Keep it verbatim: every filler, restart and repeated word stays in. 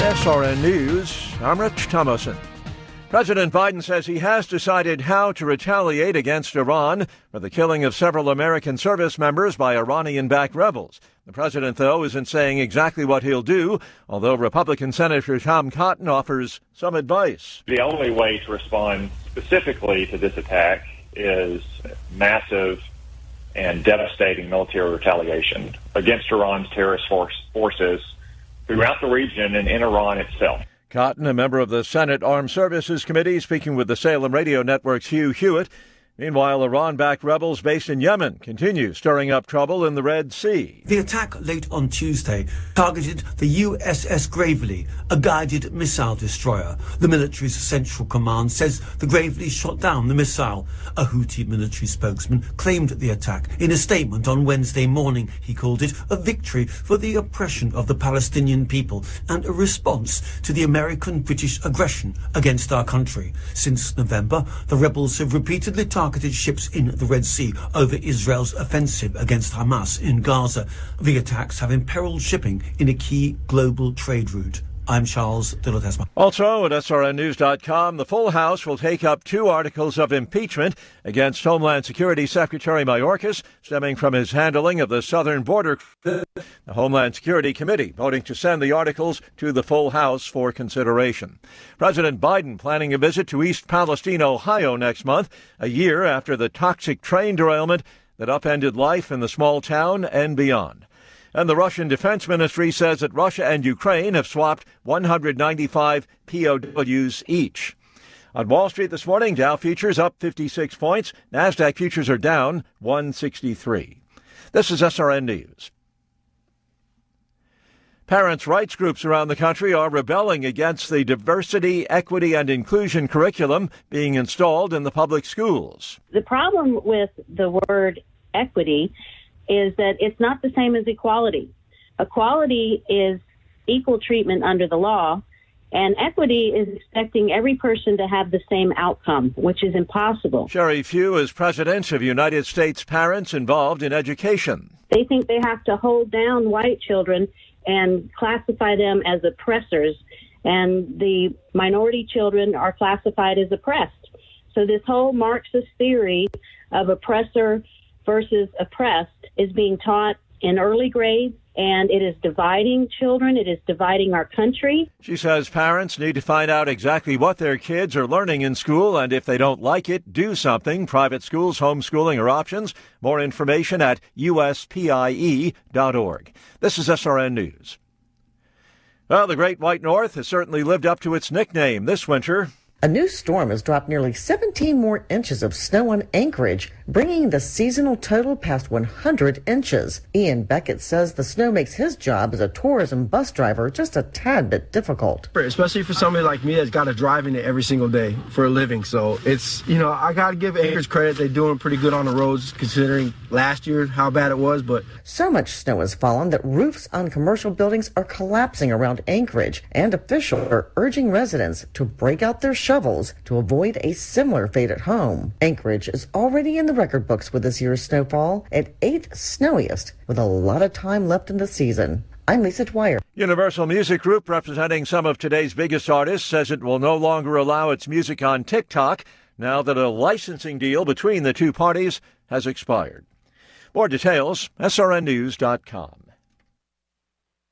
S R N News, I'm Rich Thomason. President Biden says he has decided how to retaliate against Iran for the killing of several American service members by Iranian-backed rebels. The president, though, isn't saying exactly what he'll do, although Republican Senator Tom Cotton offers some advice. The only way to respond specifically to this attack is massive and devastating military retaliation against Iran's terrorist force, forces throughout the region and in Iran itself. Cotton, a member of the Senate Armed Services Committee, speaking with the Salem Radio Network's Hugh Hewitt. Meanwhile, Iran-backed rebels based in Yemen continue stirring up trouble in the Red Sea. The attack late on Tuesday targeted the U S S Gravely, a guided missile destroyer. The military's Central Command says the Gravely shot down the missile. A Houthi military spokesman claimed the attack. In a statement on Wednesday morning, he called it a victory for the oppression of the Palestinian people and a response to the American-British aggression against our country. Since November, the rebels have repeatedly targeted targeted ships in the Red Sea over Israel's offensive against Hamas in Gaza. The attacks have imperiled shipping in a key global trade route. I'm Charles de la Tesma. Also at S R N news dot com, the full House will take up two articles of impeachment against Homeland Security Secretary Mayorkas, stemming from his handling of the southern border. The Homeland Security Committee voting to send the articles to the full House for consideration. President Biden planning a visit to East Palestine, Ohio next month, a year after the toxic train derailment that upended life in the small town and beyond. And the Russian Defense Ministry says that Russia and Ukraine have swapped one hundred ninety-five P O Ws each. On Wall Street this morning, Dow futures up fifty-six points. NASDAQ futures are down one sixty-three. This is S R N News. Parents' rights groups around the country are rebelling against the diversity, equity, and inclusion curriculum being installed in the public schools. The problem with the word equity is that it's not the same as equality. Equality is equal treatment under the law, and equity is expecting every person to have the same outcome, which is impossible. Sherry Few is president of United States Parents Involved in Education. They think they have to hold down white children and classify them as oppressors, and the minority children are classified as oppressed. So this whole Marxist theory of oppressor versus oppressed is being taught in early grades, and it is dividing children. It is dividing our country. She says parents need to find out exactly what their kids are learning in school, and if they don't like it, do something. Private schools, homeschooling are options. More information at U S P I E dot org. This is S R N News. Well, the Great White North has certainly lived up to its nickname this winter. A new storm has dropped nearly seventeen more inches of snow on Anchorage, bringing the seasonal total past one hundred inches. Ian Beckett says the snow makes his job as a tourism bus driver just a tad bit difficult. Especially for somebody like me that's got to drive in it every single day for a living. So it's, you know, I got to give Anchorage credit. They're doing pretty good on the roads considering last year how bad it was. But so much snow has fallen that roofs on commercial buildings are collapsing around Anchorage, and officials are urging residents to break out their shovels to avoid a similar fate at home. Anchorage is already in the record books with this year's snowfall at eighth snowiest, with a lot of time left in the season. I'm Lisa Dwyer. Universal Music Group, representing some of today's biggest artists, says it will no longer allow its music on TikTok now that a licensing deal between the two parties has expired. More details, S R N news dot com.